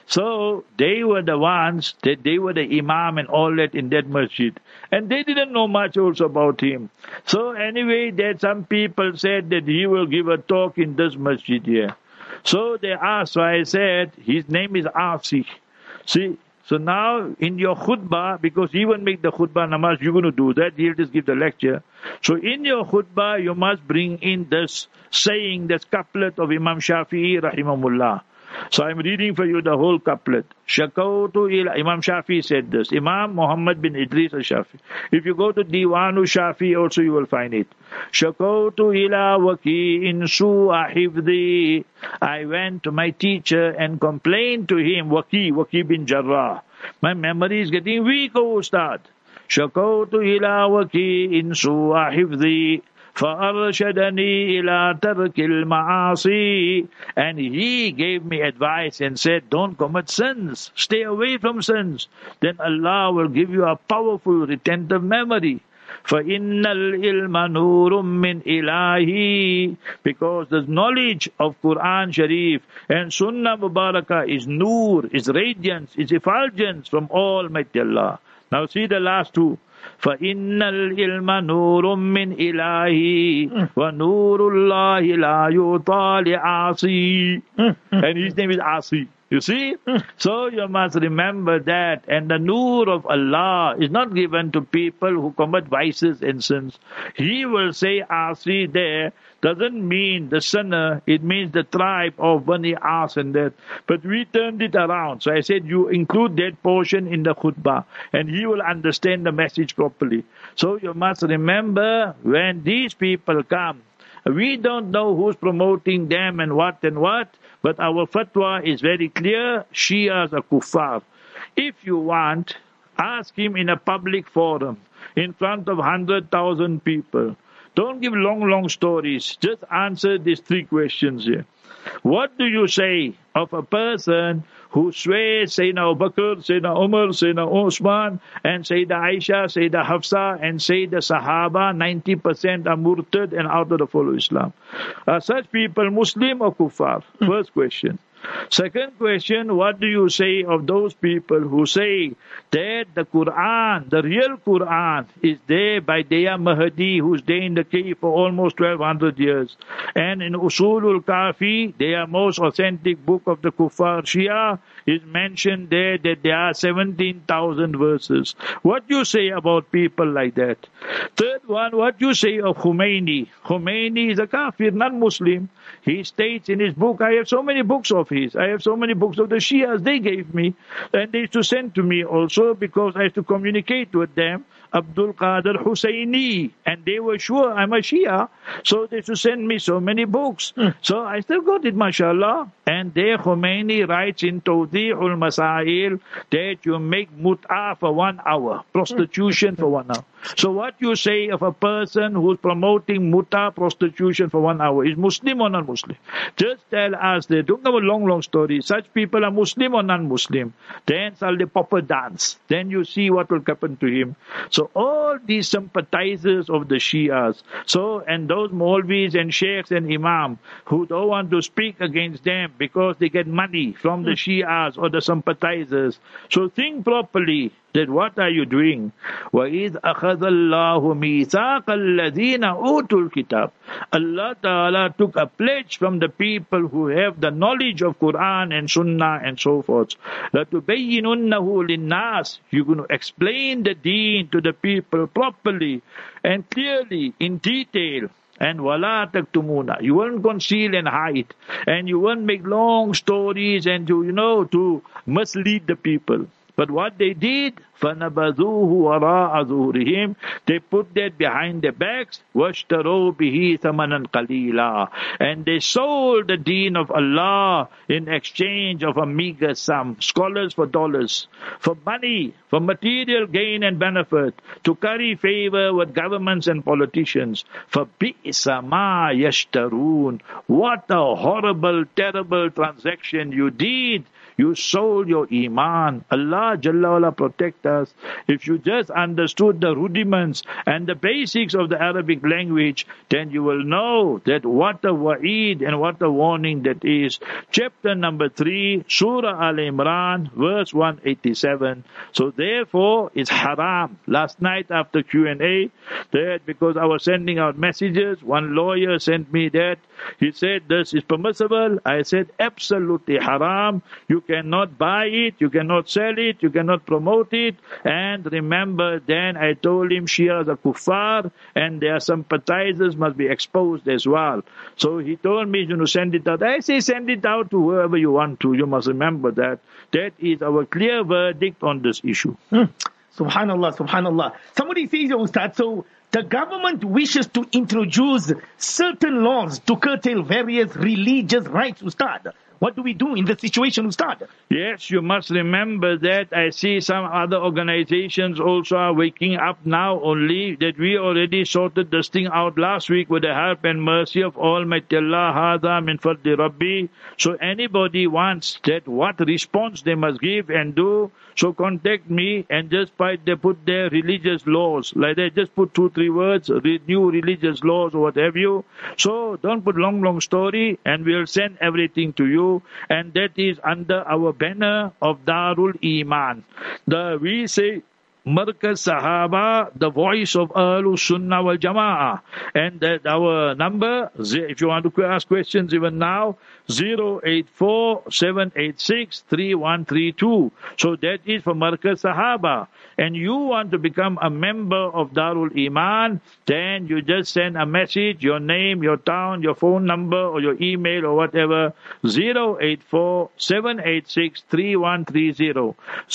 So they were the ones, they were the imam and all that in that masjid. And they didn't know much also about him. So anyway, that some people said that he will give a talk in this masjid here. So they asked, so I said, his name is Asi. See, so now in your khutbah, because he won't make the khutbah namaz, you're going to do that, he'll just give the lecture. So in your khutbah, you must bring in this saying, this couplet of Imam Shafi'i rahimahullah. So I'm reading for you the whole couplet. Shakawtu ila, Imam Shafi'i said this. Imam Muhammad bin Idris al-Shafi'i. If you go to Diwanu Shafi'i also you will find it. Shakawtu ila waki'in su'a hifdi. I went to my teacher and complained to him, Waki bin Jarrah. My memory is getting weak, O Ustad. Shakawtu ila waki'in su'a hifdi. فَأَرْشَدَنِي إِلَىٰ تَرْكِ الْمَعَاصِي. And he gave me advice and said, don't commit sins. Stay away from sins. Then Allah will give you a powerful retentive memory. فَإِنَّ الْإِلْمَ نُورٌ مِّنْ إِلَٰهِ. Because the knowledge of Quran Sharif and Sunnah Mubarakah is nur, is radiance, is effulgence from Almighty Allah. Now see the last two. فَإِنَّ الْإِلْمَ نُورٌ مِّنْ إِلَٰهِ وَنُورُ اللَّهِ لَا يُعْطَىٰ لِعَاصِي. And his name is Asi. You see? So you must remember that. And the nur of Allah is not given to people who commit vices and sins. He will say Asi there. Doesn't mean the sinner. It means the tribe of Bani As and that. But we turned it around. So I said you include that portion in the khutbah. And he will understand the message properly. So you must remember when these people come, we don't know who's promoting them and what, but our fatwa is very clear. Shias are kuffar. If you want, ask him in a public forum, in front of 100,000 people. Don't give long stories. Just answer these three questions here. What do you say of a person who swears Sayyidina Abu Bakr, Sayyidina Umar, Sayyidina Osman, and Sayyidina Aisha, Sayyidina Hafsa, and Sayyidina Sahaba, 90% are murtad and out of the follow Islam? Are such people Muslim or kuffar? First question. Second question, what do you say of those people who say that the Quran, the real Quran, is there by their Mahdi, who's there in the cave for almost 1200 years? And in Usulul Kafi, their most authentic book of the Kuffar Shia, is mentioned there that there are 17,000 verses. What do you say about people like that? Third one, what do you say of Khomeini? Khomeini is a kafir, non-Muslim. He states in his book, I have so many books of his. I have so many books of the Shias they gave me. And they used to send to me also because I used to communicate with them. Abdul Qadir Husseini. And they were sure I'm a Shia. So they used to send me so many books. So I still got it, mashallah. And there Khomeini writes in Tawdi'ul Masail that you make mut'ah for 1 hour. Prostitution for 1 hour. So what you say of a person who's promoting mut'ah, prostitution for 1 hour, is Muslim or non-Muslim? Just tell us that. Don't have a long story. Such people are Muslim or non-Muslim. Then shall the proper dance. Then you see what will happen to him. So all these sympathizers of the Shias, and those Maulvis and Sheikhs and Imam who don't want to speak against them because they get money from the Shias or the sympathizers. So think properly. That what are you doing? وَإِذْ أَخَذَ اللَّهُ مِيثَاقَ الَّذِينَ أُوتُوا الْكِتَابَ. Allah Ta'ala took a pledge from the people who have the knowledge of Quran and Sunnah and so forth. لَتُبَيِّنُنَّهُ لِلنَّاسِ. You're going to explain the deen to the people properly and clearly in detail. And wala taktumuna. You won't conceal and hide. And you won't make long stories and to mislead the people. But what they did, فَنَبَذُوهُ وَرَاءَ ظُهُورِهِمْ. They put that behind their backs. وَاشْتَرَوْا بِهِ ثَمَنًا قَلِيلًا. And they sold the deen of Allah in exchange of a meager sum. Scholars for dollars, for money, for material gain and benefit, to curry favor with governments and politicians. فَبِئْسَ مَا يَشْتَرُونَ. What a horrible, terrible transaction you did. You sold your iman. Allah Allah Jalla wala protect us. If you just understood the rudiments and the basics of the Arabic language, then you will know that what a wa'id and what a warning that is. Chapter number 3, Surah Al-Imran, verse 187. So therefore, it's haram. Last night after Q&A, that because I was sending out messages, one lawyer sent me that. He said, this is permissible. I said, absolutely haram. You cannot buy it, you cannot sell it, you cannot promote it. And remember, then I told him Shias are kuffar and their sympathizers must be exposed as well. So he told me, send it out. I say, send it out to whoever you want to. You must remember that. That is our clear verdict on this issue. Subhanallah, subhanallah. Somebody says, Ustad, so the government wishes to introduce certain laws to curtail various religious rights, Ustad. What do we do in this situation, Ustad? Yes, you must remember that I see some other organizations also are waking up now only, that we already sorted this thing out last week with the help and mercy of Almighty Allah, Hadha min fadli Rabbi. So anybody wants that what response they must give and do, so contact me and just they put their religious laws, like they just put 2-3 words, new religious laws or what have you. So don't put long story and we'll send everything to you. And that is under our banner of Darul Iman. We say Markaz Sahaba, the voice of Ahlul Sunnah wal Jama'ah. And that our number, if you want to ask questions even now, 084-786-3132. So that is for Markaz Sahaba. And you want to become a member of Darul Iman, then you just send a message, your name, your town, your phone number, or your email or whatever, 084-786-3130.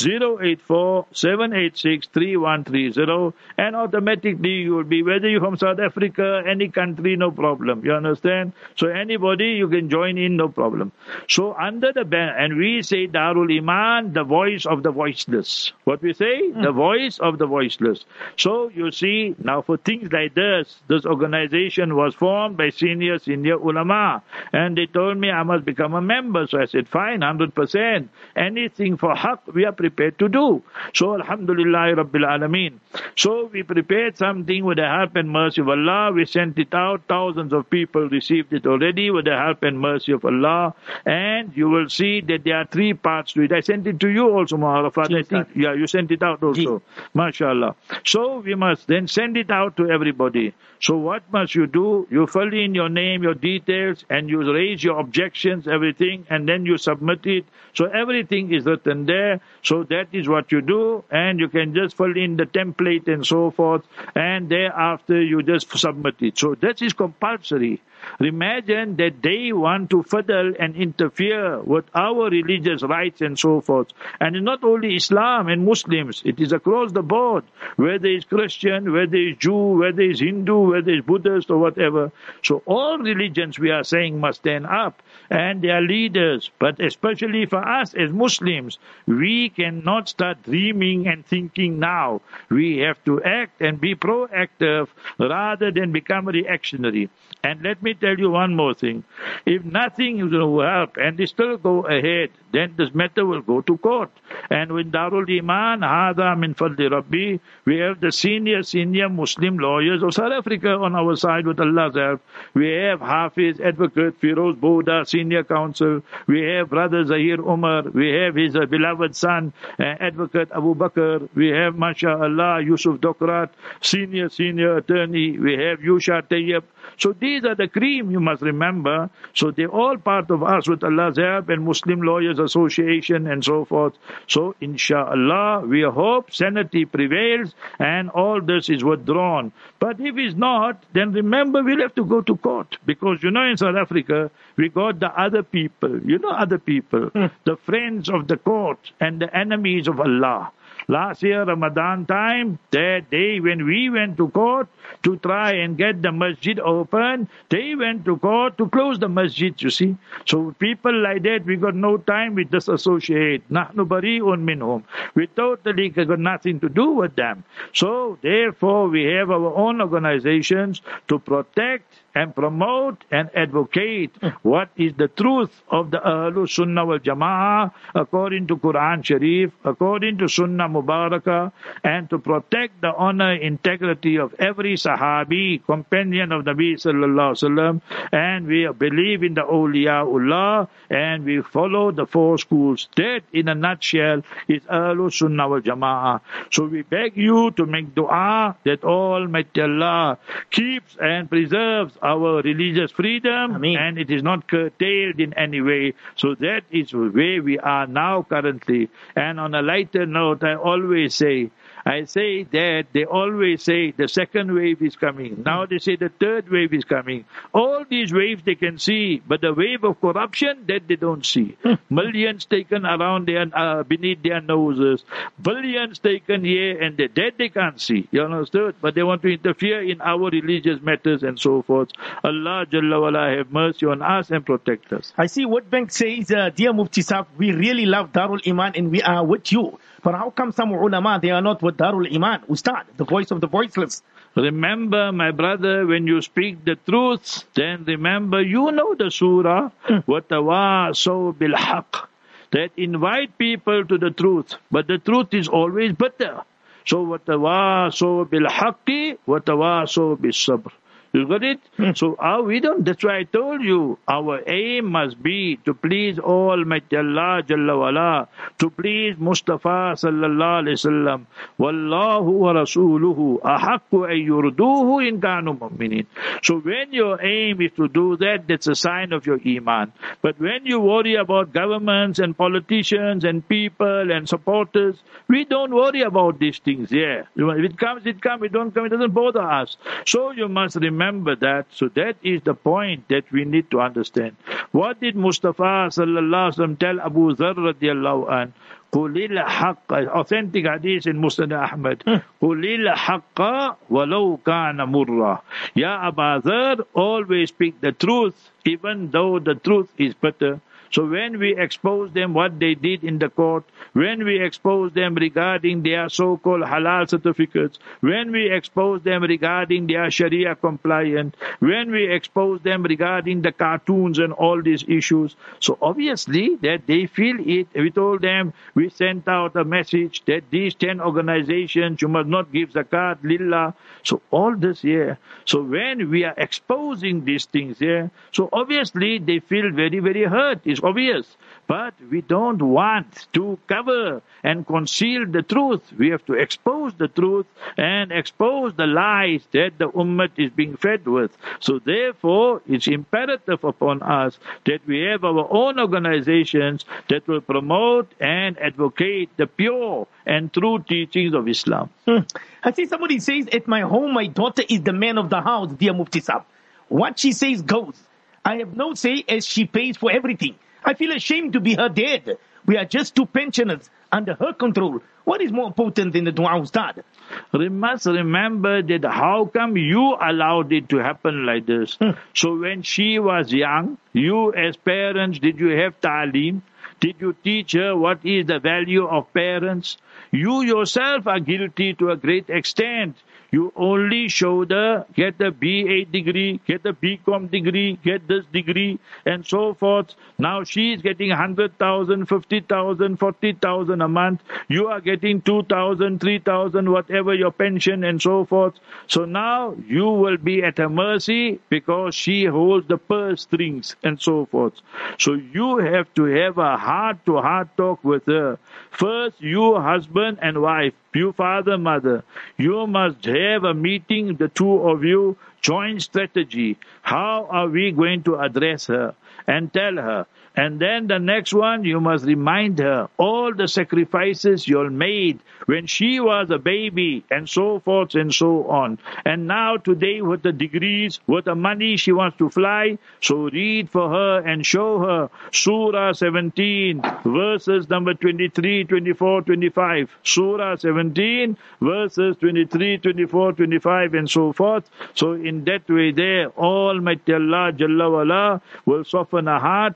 084-786-3130, and automatically you will be, whether you're from South Africa, any country, no problem. You understand? So anybody, you can join in, no problem. So under the banner, and we say Darul Iman, the voice of the voiceless. What we say? The voice of the voiceless. So you see, now for things like this organization was formed by senior ulama, and they told me I must become a member. So I said, fine, 100%. Anything for haqq, we are prepared to do. So Alhamdulillah Rabbil Alameen. So we prepared something with the help and mercy of Allah. We sent it out. Thousands of people received it already with the help and mercy of Allah. And you will see that there are 3 parts to it. I sent it to you also, Muharrafat. I think, yeah, you sent it out also. MashaAllah. So we must then send it out to everybody. So what must you do? You fill in your name, your details, and you raise your objections, everything, and then you submit it. So everything is written there. So that is what you do, and you can just fill in the template and so forth, and thereafter you just submit it. So that is compulsory. Imagine that they want to fiddle and interfere with our religious rights and so forth. And it's not only Islam and Muslims, it is across the board, whether it's Christian, whether it's Jew, whether it's Hindu, whether it's Buddhist or whatever. So all religions, we are saying, must stand up, and their leaders. But especially for us as Muslims, we cannot start dreaming and thinking now. We have to act and be proactive rather than become reactionary. And let me tell you one more thing. If nothing is going to help and they still go ahead, then this matter will go to court. And with Darul Iman, Hadha min fadli Rabbi, we have the senior Muslim lawyers of South Africa on our side with Allah's help. We have Hafiz, Advocate Firoz Boda, Senior Counsel. We have Brother Zahir Umar. We have his beloved son, Advocate Abu Bakr. We have, MashaAllah, Yusuf Dokrat, Senior Attorney. We have Yusha Tayyib. So these are the cream, you must remember. So they're all part of us with Allah's help and Muslim Lawyers Association and so forth. So inshallah, we hope sanity prevails and all this is withdrawn. But if it's not, then remember we'll have to go to court. Because in South Africa, we got the other people. The friends of the court and the enemies of Allah. Last year, Ramadan time, that day when we went to court to try and get the masjid open, they went to court to close the masjid, you see. So people like that, we got no time, we disassociate. Nahnu bari'un minhum. We totally got nothing to do with them. So therefore, we have our own organizations to protect and promote and advocate what is the truth of the Ahlul Sunnah wal Jama'ah according to Quran Sharif, according to Sunnah Mubarakah, and to protect the honor, integrity of every Sahabi, companion of Nabi Sallallahu Alaihi Wasallam, and we believe in the Awliyaullah, and we follow the four schools. That, in a nutshell, is Ahlul Sunnah wal Jama'ah. So we beg you to make dua that Almighty Allah keeps and preserves our religious freedom, Ameen. and it is not curtailed in any way. So that is where we are now currently. And on a lighter note, I say that they always say the second wave is coming. Now they say the third wave is coming. All these waves they can see, but the wave of corruption, that they don't see. Millions taken around their, beneath their noses. Billions taken here and there. That they can't see. You understood? But they want to interfere in our religious matters and so forth. Allah Jalla wala have mercy on us and protect us. I see what Bank says, dear Mufti Saab, we really love Darul Iman and we are with you. But how come some ulama, they are not with Darul Iman? Ustad, the voice of the voiceless. Remember, my brother, when you speak the truth, then remember, you know the surah, وَتَوَاصَوْا بِالْحَقِّ, that invite people to the truth. But the truth is always better. So, وَتَوَاصَوْا بِالْحَقِّ وَتَوَاصَوْا بِالصَّبْرِ. You got it? So we don't. That's why I told you, our aim must be to please Almighty Allah Jalla wala, to please Mustafa Sallallahu Alaihi Wasallam. Wallahu wa rasuluhu ahaqqu ay yurduhu in kanu mu'minin. So when your aim is to do that, that's a sign of your iman. But when you worry about governments and politicians and people and supporters, we don't worry about these things. Yeah, if it comes, it comes. It don't come, it doesn't bother us. So you must remember that. So that is the point that we need to understand. What did Mustafa Sallallahu Alaihi Wasallam tell Abu Dharr radiyallahu anh? Qulil haqqa, authentic hadith in Musnad Ahmad. Qulil haqqa walau kana murra. Ya Abu Dharr, always speak the truth, even though the truth is bitter. So when we expose them what they did in the court, when we expose them regarding their so-called halal certificates, when we expose them regarding their Sharia compliant, when we expose them regarding the cartoons and all these issues, so obviously that they feel it. We told them, we sent out a message that these 10 organizations, you must not give zakat, lillah. So all this here. So when we are exposing these things here, so obviously they feel very, very hurt. It's obvious. But we don't want to cover and conceal the truth. We have to expose the truth and expose the lies that the ummah is being fed with. So therefore, it's imperative upon us that we have our own organizations that will promote and advocate the pure and true teachings of Islam. I see somebody says, at my home, my daughter is the man of the house, dear Mufti Saab. What she says goes. I have no say as she pays for everything. I feel ashamed to be her dad. We are just two pensioners under her control. What is more important than the dua, Ustad? We must remember that how come you allowed it to happen like this? So when she was young, you as parents, did you have ta'aleem? Did you teach her what is the value of parents? You yourself are guilty to a great extent. You only showed her, get a BA degree, get a BCom degree, get this degree, and so forth. Now she is getting 100,000, 50,000, 40,000 a month. You are getting 2,000, 3,000, whatever your pension and so forth. So now you will be at her mercy because she holds the purse strings and so forth. So you have to have a heart-to-heart talk with her. First, you husband and wife, you father, mother, you must have a meeting, the two of you, joint strategy. How are we going to address her and tell her? And then the next one, you must remind her all the sacrifices you made when she was a baby and so forth and so on. And now today with the degrees, with the money she wants to fly, so read for her and show her Surah 17, verses number 23, 24, 25. Surah 17, verses 23, 24, 25 and so forth. So in that way there, Almighty Allah Jalla wala will soften her heart and you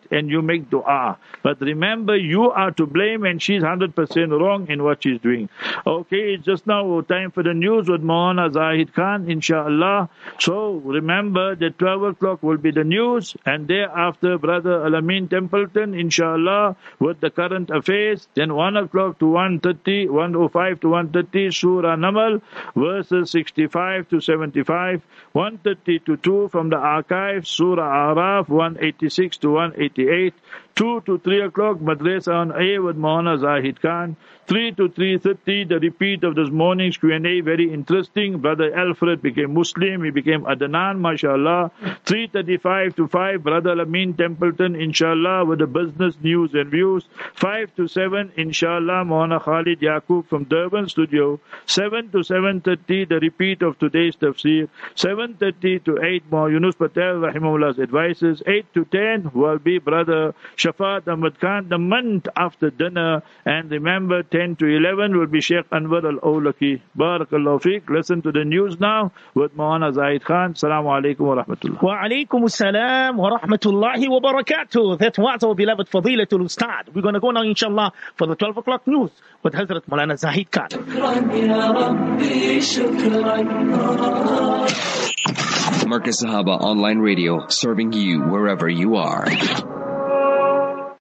make dua. But remember, you are to blame and she's 100% wrong in what she's doing. Okay, it's just now time for the news with Maulana Zahid Khan, inshallah. So remember that 12 o'clock will be the news, and thereafter Brother Al-Amin Templeton, inshallah, with the current affairs. Then 1 o'clock to 1:30, 1:05 to 1:30, Surah Namal, verses 65 to 75, 1:30 to 2 from the archives, Surah Araf, 186 to 188, 2 to 3 o'clock, Madrasa on Air with Maulana Zahid Khan, 3 to 3:30, the repeat of this morning's Q&A, very interesting. Brother Alfred became Muslim, he became Adnan, mashallah. 3:35 to 5, Brother Amin Templeton, inshallah, with the business news and views. 5 to 7, inshallah, Maulana Khalid Yaqub from Durban studio. 7 to 7:30, the repeat of today's tafsir. 7:30 to 8, Maulana Yunus Patel, rahimahullah's advices. 8 to 10 will be Brother Shafat Ahmad Khan, the month after dinner. And remember, 10 to 11 will be Sheikh Anwar Al-Awlaki. Barakallahu fiqh. Listen to the news now with Maulana Zahid Khan. Assalamu alaikum wa rahmatullah. Wa alaikum assalam wa rahmatullahi wa barakatuh. That was our beloved Fadilatul Ustad. We're going to go now, inshallah, for the 12 o'clock news with Hazrat Maulana Zahid Khan. Marcus Sahaba Online Radio, serving you wherever you are.